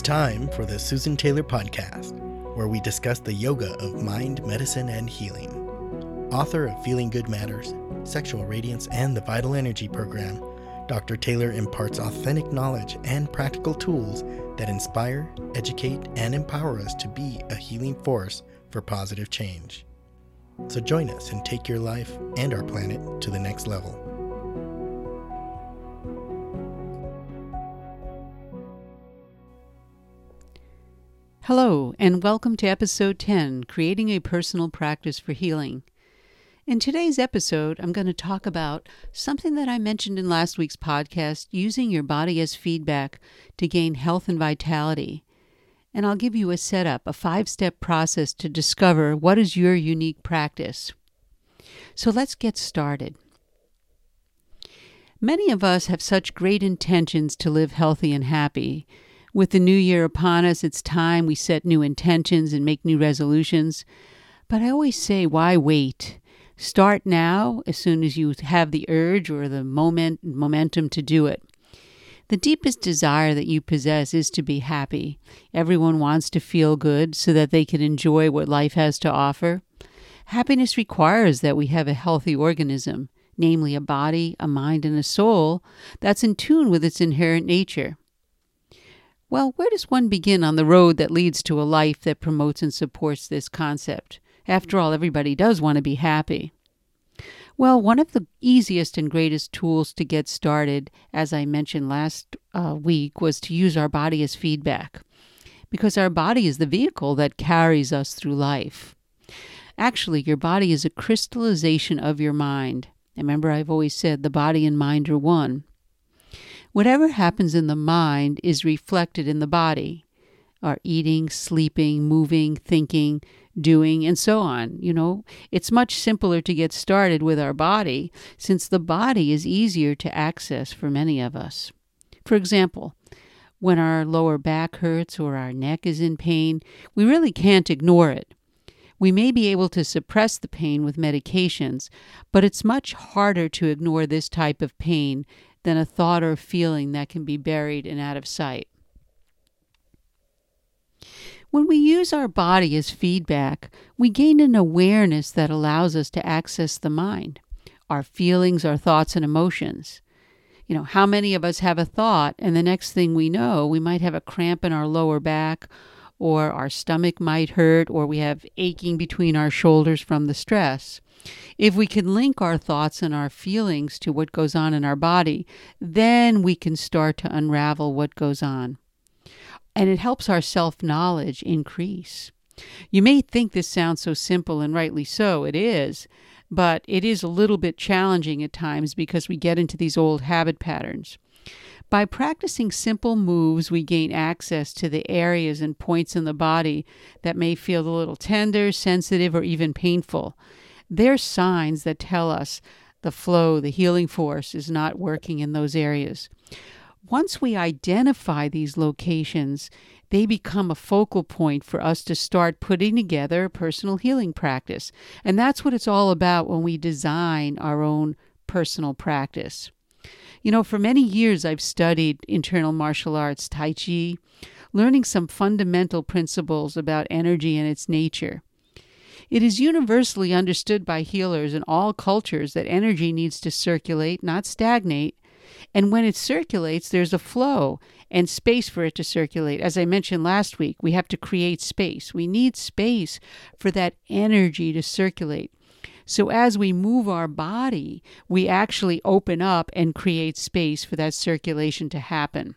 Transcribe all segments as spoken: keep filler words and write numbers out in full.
time for the Susan Taylor Podcast, where we discuss the yoga of mind, medicine, and healing. Author of Feeling Good Matters, Sexual Radiance, and the Vital Energy Program, Doctor Taylor imparts authentic knowledge and practical tools that inspire, educate, and empower us to be a healing force for positive change. So join us and take your life and our planet to the next level. Hello, and welcome to Episode ten, Creating a Personal Practice for Healing. In today's episode, I'm going to talk about something that I mentioned in last week's podcast, using your body as feedback to gain health and vitality. And I'll give you a setup, a five-step process to discover what is your unique practice. So let's get started. Many of us have such great intentions to live healthy and happy. With the new year upon us, it's time we set new intentions and make new resolutions. But I always say, why wait? Start now as soon as you have the urge or the moment, momentum to do it. The deepest desire that you possess is to be happy. Everyone wants to feel good so that they can enjoy what life has to offer. Happiness requires that we have a healthy organism, namely a body, a mind, and a soul that's in tune with its inherent nature. Well, where does one begin on the road that leads to a life that promotes and supports this concept? After all, everybody does want to be happy. Well, one of the easiest and greatest tools to get started, as I mentioned last uh, week, was to use our body as feedback, because our body is the vehicle that carries us through life. Actually, your body is a crystallization of your mind. Remember, I've always said the body and mind are one. Whatever happens in the mind is reflected in the body. Our eating, sleeping, moving, thinking, doing, and so on. You know, it's much simpler to get started with our body, since the body is easier to access for many of us. For example, when our lower back hurts or our neck is in pain, we really can't ignore it. We may be able to suppress the pain with medications, but it's much harder to ignore this type of pain than a thought or feeling that can be buried and out of sight. When we use our body as feedback, we gain an awareness that allows us to access the mind, our feelings, our thoughts, and emotions. You know, how many of us have a thought, and the next thing we know, we might have a cramp in our lower back, or our stomach might hurt, or we have aching between our shoulders from the stress. If we can link our thoughts and our feelings to what goes on in our body, then we can start to unravel what goes on. And it helps our self-knowledge increase. You may think this sounds so simple, and rightly so, it is, but it is a little bit challenging at times because we get into these old habit patterns. By practicing simple moves, we gain access to the areas and points in the body that may feel a little tender, sensitive, or even painful. They're signs that tell us the flow, the healing force is not working in those areas. Once we identify these locations, they become a focal point for us to start putting together a personal healing practice. And that's what it's all about when we design our own personal practice. You know, for many years I've studied internal martial arts, Tai Chi, learning some fundamental principles about energy and its nature. It is universally understood by healers in all cultures that energy needs to circulate, not stagnate. And when it circulates, there's a flow and space for it to circulate. As I mentioned last week, we have to create space. We need space for that energy to circulate. So as we move our body, we actually open up and create space for that circulation to happen.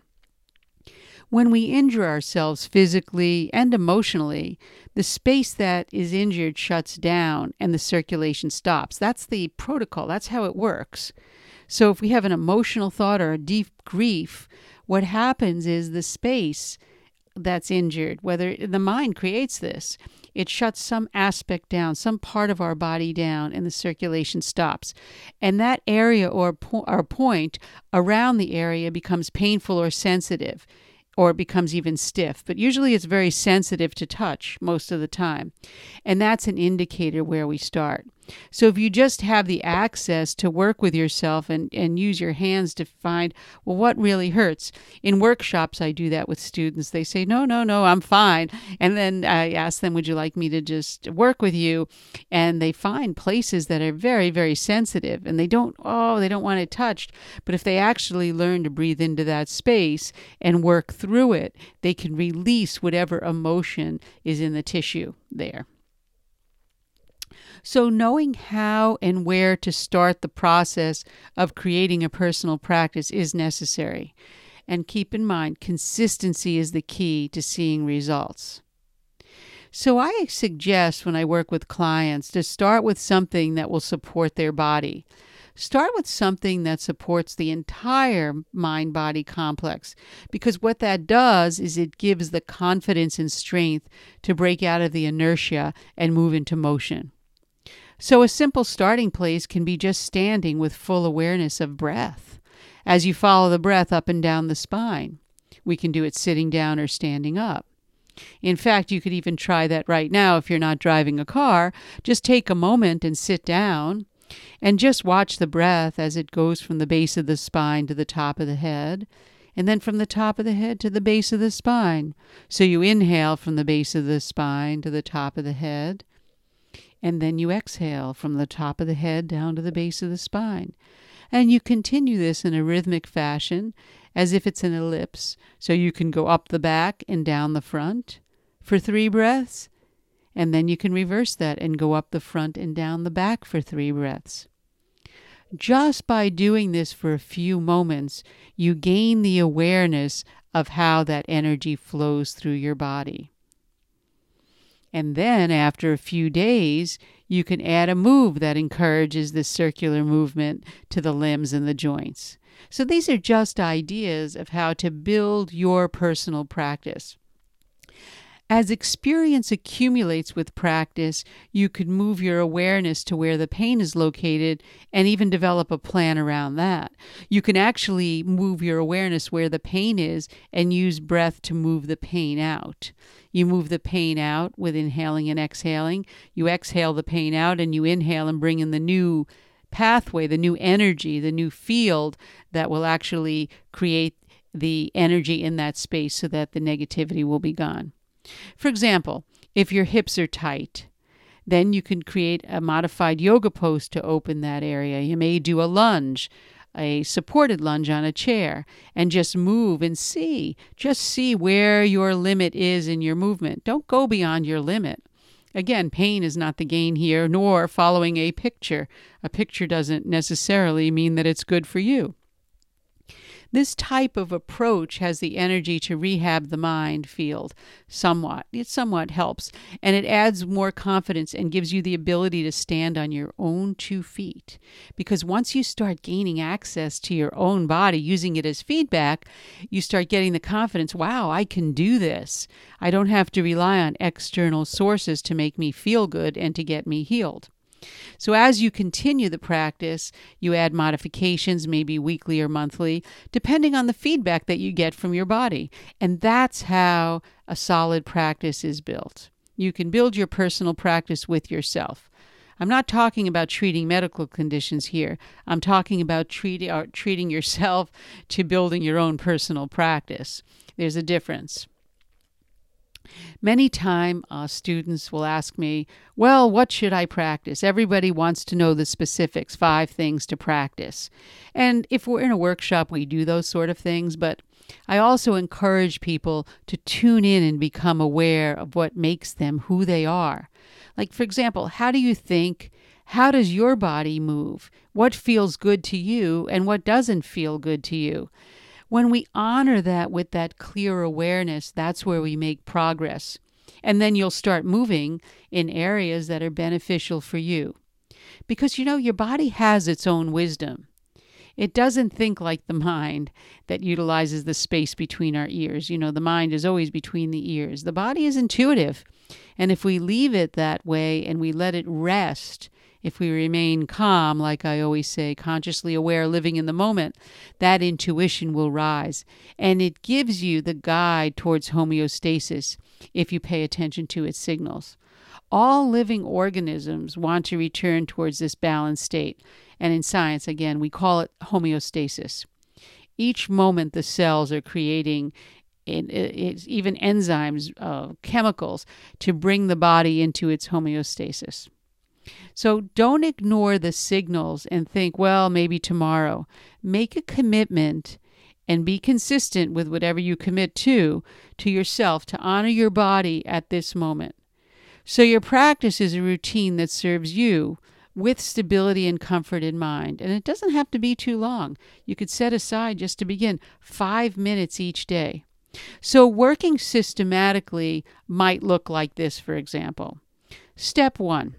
When we injure ourselves physically and emotionally, the space that is injured shuts down and the circulation stops. That's the protocol. That's how it works. So if we have an emotional thought or a deep grief, what happens is the space that's injured, whether the mind creates this, it shuts some aspect down, some part of our body down, and the circulation stops. And that area or, po- or point around the area becomes painful or sensitive, or it becomes even stiff. But usually it's very sensitive to touch most of the time. And that's an indicator where we start. So if you just have the access to work with yourself and, and use your hands to find, well, what really hurts? In workshops, I do that with students. They say, no, no, no, I'm fine. And then I ask them, would you like me to just work with you? And they find places that are very, very sensitive, and they don't, oh, they don't want it touched. But if they actually learn to breathe into that space and work through it, they can release whatever emotion is in the tissue there. So knowing how and where to start the process of creating a personal practice is necessary. And keep in mind, consistency is the key to seeing results. So I suggest when I work with clients to start with something that will support their body. Start with something that supports the entire mind-body complex, because what that does is it gives the confidence and strength to break out of the inertia and move into motion. So a simple starting place can be just standing with full awareness of breath as you follow the breath up and down the spine. We can do it sitting down or standing up. In fact, you could even try that right now if you're not driving a car. Just take a moment and sit down and just watch the breath as it goes from the base of the spine to the top of the head, and then from the top of the head to the base of the spine. So you inhale from the base of the spine to the top of the head, and then you exhale from the top of the head down to the base of the spine. And you continue this in a rhythmic fashion as if it's an ellipse. So you can go up the back and down the front for three breaths, and then you can reverse that and go up the front and down the back for three breaths. Just by doing this for a few moments, you gain the awareness of how that energy flows through your body. And then after a few days, you can add a move that encourages this circular movement to the limbs and the joints. So these are just ideas of how to build your personal practice. As experience accumulates with practice, you could move your awareness to where the pain is located and even develop a plan around that. You can actually move your awareness where the pain is and use breath to move the pain out. You move the pain out with inhaling and exhaling. You exhale the pain out and you inhale and bring in the new pathway, the new energy, the new field that will actually create the energy in that space so that the negativity will be gone. For example, if your hips are tight, then you can create a modified yoga pose to open that area. You may do a lunge, a supported lunge on a chair, and just move and see. Just see where your limit is in your movement. Don't go beyond your limit. Again, pain is not the gain here, nor following a picture. A picture doesn't necessarily mean that it's good for you. This type of approach has the energy to rehab the mind field somewhat. It somewhat helps, and it adds more confidence and gives you the ability to stand on your own two feet. Because once you start gaining access to your own body, using it as feedback, you start getting the confidence, wow, I can do this. I don't have to rely on external sources to make me feel good and to get me healed. So as you continue the practice, you add modifications, maybe weekly or monthly, depending on the feedback that you get from your body. And that's how a solid practice is built. You can build your personal practice with yourself. I'm not talking about treating medical conditions here. I'm talking about treat, uh, treating yourself to building your own personal practice. There's a difference. Many times uh, students will ask me, well, what should I practice? Everybody wants to know the specifics, five things to practice. And if we're in a workshop, we do those sort of things, but I also encourage people to tune in and become aware of what makes them who they are. Like, for example, how do you think? How does your body move? What feels good to you and what doesn't feel good to you? When we honor that with that clear awareness, that's where we make progress. And then you'll start moving in areas that are beneficial for you. Because, you know, your body has its own wisdom. It doesn't think like the mind that utilizes the space between our ears. You know, the mind is always between the ears. The body is intuitive. And if we leave it that way and we let it rest, if we remain calm, like I always say, consciously aware, living in the moment, that intuition will rise. And it gives you the guide towards homeostasis if you pay attention to its signals. All living organisms want to return towards this balanced state. And in science, again, we call it homeostasis. Each moment the cells are creating it, it, it's even enzymes, uh, chemicals, to bring the body into its homeostasis. So don't ignore the signals and think, well, maybe tomorrow. Make a commitment and be consistent with whatever you commit to, to yourself, to honor your body at this moment. So your practice is a routine that serves you with stability and comfort in mind. And it doesn't have to be too long. You could set aside, just to begin, five minutes each day. So working systematically might look like this, for example. Step one.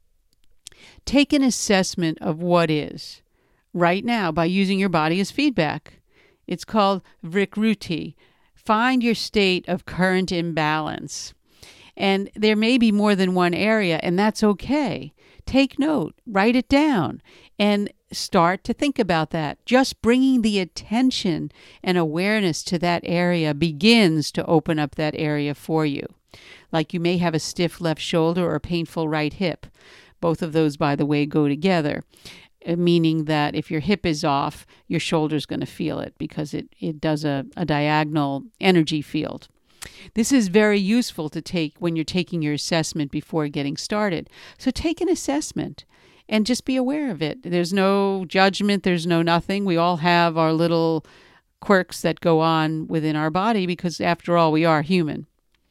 Take an assessment of what is right now by using your body as feedback. It's called Vikruti. Find your state of current imbalance. And there may be more than one area, and that's okay. Take note, write it down, and start to think about that. Just bringing the attention and awareness to that area begins to open up that area for you. Like you may have a stiff left shoulder or a painful right hip. Both of those, by the way, go together, meaning that if your hip is off, your shoulder's going to feel it because it, it does a, a diagonal energy field. This is very useful to take when you're taking your assessment before getting started. So take an assessment and just be aware of it. There's no judgment. There's no nothing. We all have our little quirks that go on within our body because, after all, we are human.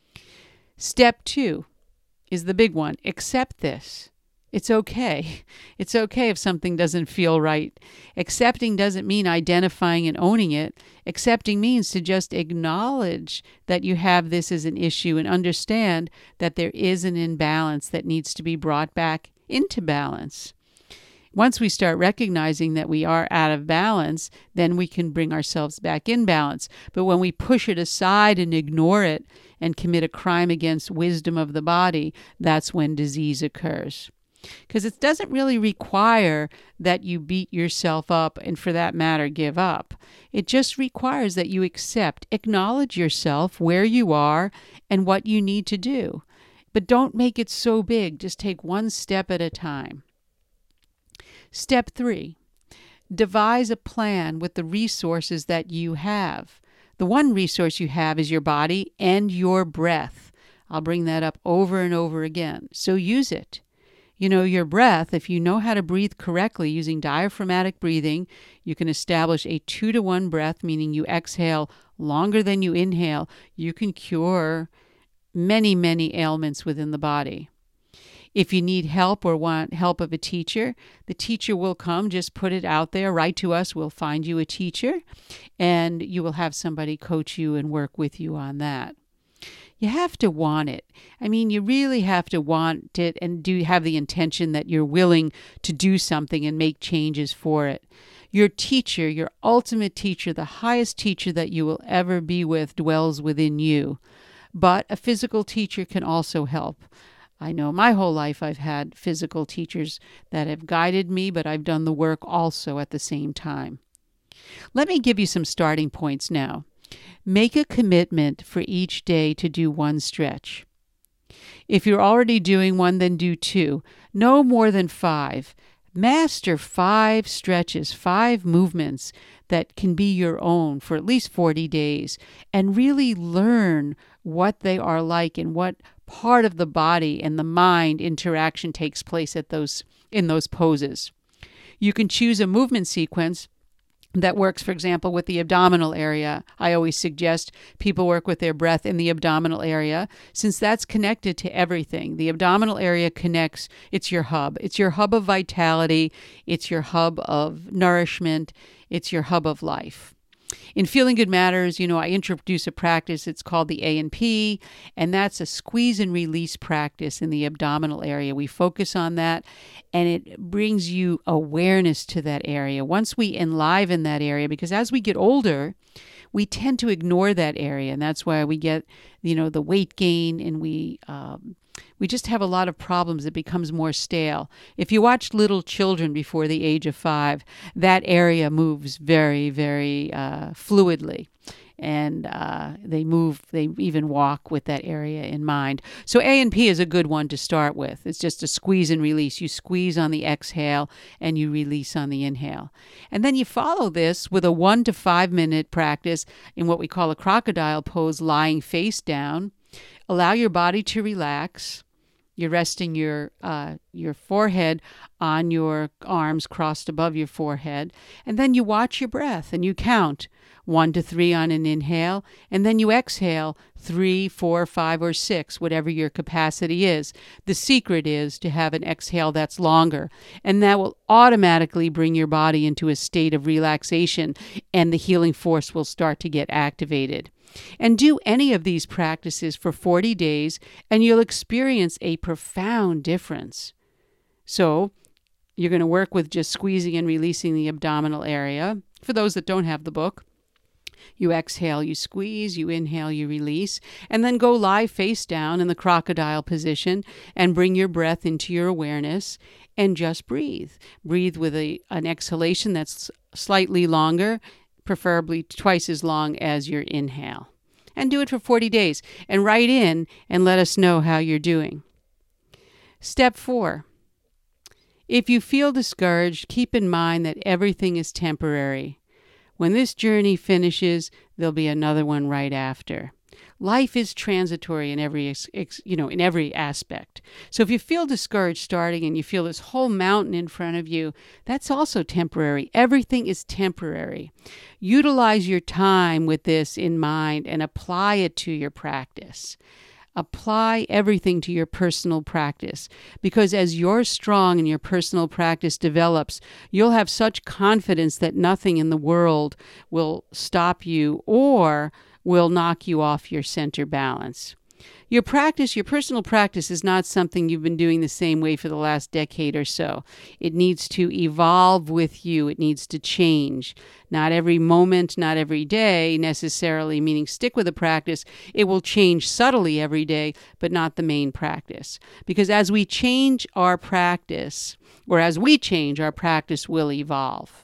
Step two is the big one. Accept this. It's okay. It's okay if something doesn't feel right. Accepting doesn't mean identifying and owning it. Accepting means to just acknowledge that you have this as an issue and understand that there is an imbalance that needs to be brought back into balance. Once we start recognizing that we are out of balance, then we can bring ourselves back in balance. But when we push it aside and ignore it and commit a crime against wisdom of the body, that's when disease occurs. Because it doesn't really require that you beat yourself up and, for that matter, give up. It just requires that you accept, acknowledge yourself, where you are, and what you need to do. But don't make it so big. Just take one step at a time. Step three, devise a plan with the resources that you have. The one resource you have is your body and your breath. I'll bring that up over and over again. So use it. You know, your breath, if you know how to breathe correctly using diaphragmatic breathing, you can establish a two to one breath, meaning you exhale longer than you inhale. You can cure many, many ailments within the body. If you need help or want help of a teacher, the teacher will come. Just put it out there. Write to us. We'll find you a teacher, and you will have somebody coach you and work with you on that. You have to want it. I mean, you really have to want it and do have the intention that you're willing to do something and make changes for it. Your teacher, your ultimate teacher, the highest teacher that you will ever be with, dwells within you. But a physical teacher can also help. I know my whole life I've had physical teachers that have guided me, but I've done the work also at the same time. Let me give you some starting points now. Make a commitment for each day to do one stretch. If you're already doing one, then do two. No more than five. Master five stretches, five movements that can be your own for at least forty days, and really learn what they are like and what part of the body and the mind interaction takes place at those in those poses. You can choose a movement sequence that works, for example, with the abdominal area. I always suggest people work with their breath in the abdominal area, since that's connected to everything. The abdominal area connects, it's your hub. It's your hub of vitality. It's your hub of nourishment. It's your hub of life. In Feeling Good Matters, you know, I introduce a practice. It's called the A and P, and that's a squeeze and release practice in the abdominal area. We focus on that, and it brings you awareness to that area. Once we enliven that area, because as we get older, we tend to ignore that area, and that's why we get, you know, the weight gain, and we um, we just have a lot of problems. It becomes more stale. If you watch little children before the age of five, that area moves very, very uh, fluidly. and uh, they move, they even walk with that area in mind. So A and P is a good one to start with. It's just a squeeze and release. You squeeze on the exhale and you release on the inhale. And then you follow this with a one to five minute practice in what we call a crocodile pose, lying face down. Allow your body to relax. You're resting your uh, your forehead on your arms crossed above your forehead. And then you watch your breath and you count one to three on an inhale. And then you exhale three, four, five, or six, whatever your capacity is. The secret is to have an exhale that's longer. And that will automatically bring your body into a state of relaxation, and the healing force will start to get activated. And do any of these practices for forty days, and you'll experience a profound difference. So you're going to work with just squeezing and releasing the abdominal area. For those that don't have the book, you exhale, you squeeze, you inhale, you release, and then go lie face down in the crocodile position and bring your breath into your awareness and just breathe. Breathe with a, an exhalation that's slightly longer, preferably twice as long as your inhale. And do it for forty days. And write in and let us know how you're doing. Step four. If you feel discouraged, keep in mind that everything is temporary. When this journey finishes, there'll be another one right after. Life is transitory in every, you know, in every aspect. So if you feel discouraged starting and you feel this whole mountain in front of you, that's also temporary. Everything is temporary. Utilize your time with this in mind and apply it to your practice. Apply everything to your personal practice, because as you're strong and your personal practice develops, you'll have such confidence that nothing in the world will stop you or will knock you off your center balance. Your practice, your personal practice, is not something you've been doing the same way for the last decade or so. It needs to evolve with you. It needs to change. Not every moment, not every day necessarily, meaning stick with the practice. It will change subtly every day, but not the main practice. Because as we change our practice, or as we change, our practice will evolve.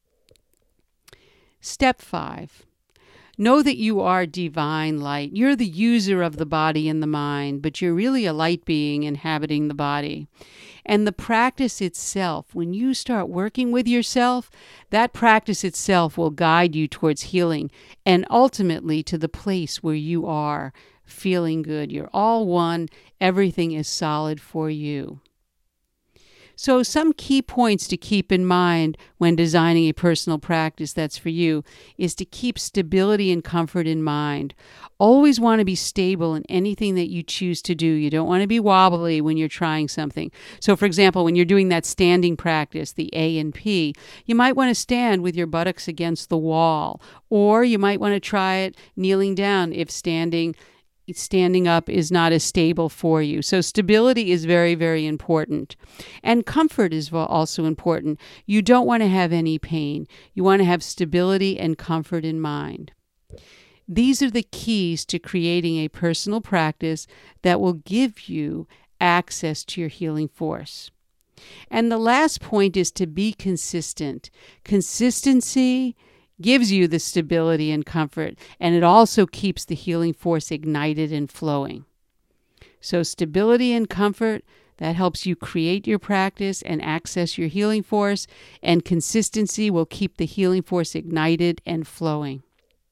Step five. Know that you are divine light. You're the user of the body and the mind, but you're really a light being inhabiting the body. And the practice itself, when you start working with yourself, that practice itself will guide you towards healing and ultimately to the place where you are feeling good. You're all one. Everything is solid for you. So some key points to keep in mind when designing a personal practice that's for you is to keep stability and comfort in mind. Always want to be stable in anything that you choose to do. You don't want to be wobbly when you're trying something. So for example, when you're doing that standing practice, the A and P, you might want to stand with your buttocks against the wall, or you might want to try it kneeling down if standing standing up is not as stable for you. So stability is very, very important. And comfort is also important. You don't want to have any pain. You want to have stability and comfort in mind. These are the keys to creating a personal practice that will give you access to your healing force. And the last point is to be consistent. Consistency gives you the stability and comfort, and it also keeps the healing force ignited and flowing. So stability and comfort, that helps you create your practice and access your healing force, and consistency will keep the healing force ignited and flowing.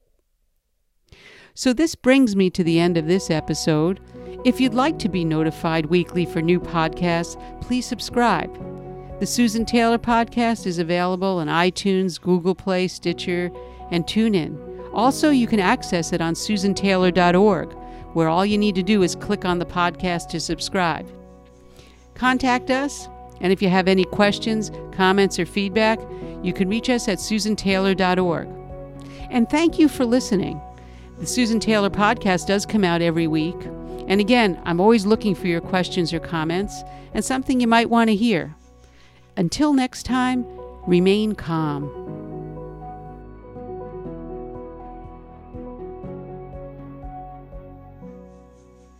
So this brings me to the end of this episode. If you'd like to be notified weekly for new podcasts, please subscribe. The Susan Taylor Podcast is available on iTunes, Google Play, Stitcher, and TuneIn. Also, you can access it on susan taylor dot org, where all you need to do is click on the podcast to subscribe. Contact us, and if you have any questions, comments, or feedback, you can reach us at susan taylor dot org. And thank you for listening. The Susan Taylor Podcast does come out every week. And again, I'm always looking for your questions or comments and something you might want to hear. Until next time, remain calm.